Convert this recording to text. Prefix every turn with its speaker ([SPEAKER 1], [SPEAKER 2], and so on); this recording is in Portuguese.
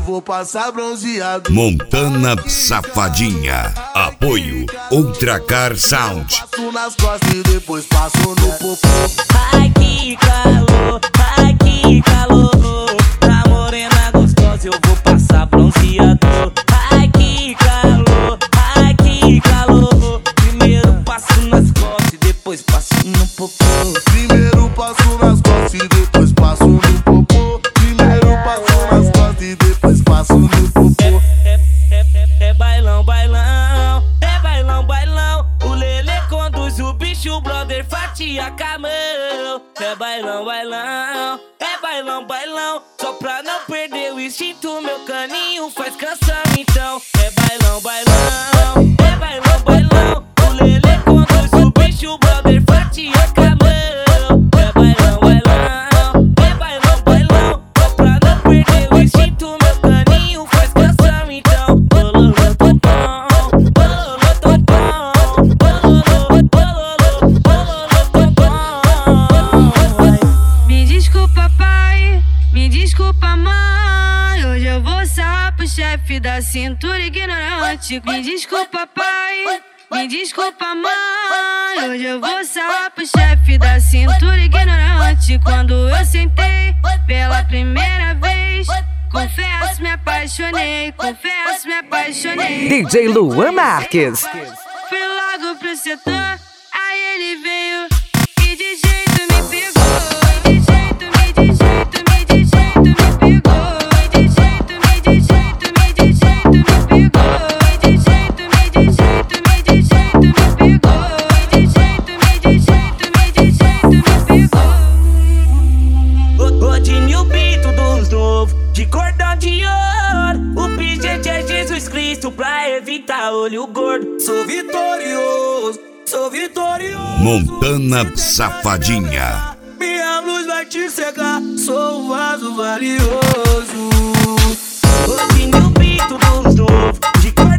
[SPEAKER 1] vou passar bronzeado.
[SPEAKER 2] Montana Safadinha. Apoio Ultracar Sound.
[SPEAKER 1] Passo nas costas e depois passo no popô.
[SPEAKER 3] Ai que calor, ai que calor. Pra morena gostosa eu vou passar bronzeador. Ai que calor, ai que calor. Primeiro passo nas costas e depois passo no popô.
[SPEAKER 1] Primeiro passo nas costas e depois passo no popô. Primeiro passo nas costas e depois passo no popô.
[SPEAKER 3] É bailão, bailão, é bailão, bailão. O Lelê conduz o bicho, o brother fatia camão. É bailão, bailão, é bailão, bailão. Só pra não perder o instinto, meu caninho faz canção então. É bailão, bailão, é bailão, bailão. O Lelê conduz o bicho, o brother fatia camão. É bailão, bailão, é bailão, bailão. Só pra não perder o instinto, meu caninho faz canção então.
[SPEAKER 4] Me desculpa, pai, me desculpa, mãe. Hoje eu vou sarrar pro chefe da cintura ignorante. Me desculpa, pai, me desculpa, mãe. Hoje eu vou sarrar pro chefe da cintura ignorante. Quando eu sentei pela primeira vez, confesso, me apaixonei, confesso, me apaixonei.
[SPEAKER 5] DJ Luan Marques.
[SPEAKER 4] Fui logo pro setor, aí ele veio e de jeito me pegou. E de jeito, de jeito, de jeito me pegou. E de jeito, de jeito, de jeito me pegou. E de jeito, de jeito, de jeito me pegou. E de jeito, de jeito, de jeito me pegou.
[SPEAKER 3] Rodinho Pinto dos novos, de cordão de ouro. O pingente é Jesus Cristo pra evitar olho gordo.
[SPEAKER 6] Sou vitorioso, sou vitorioso.
[SPEAKER 2] Montana Safadinha.
[SPEAKER 6] Minha luz vai te cegar, sou um vaso valioso.
[SPEAKER 3] Rodinho Pinto dos novos, de cordão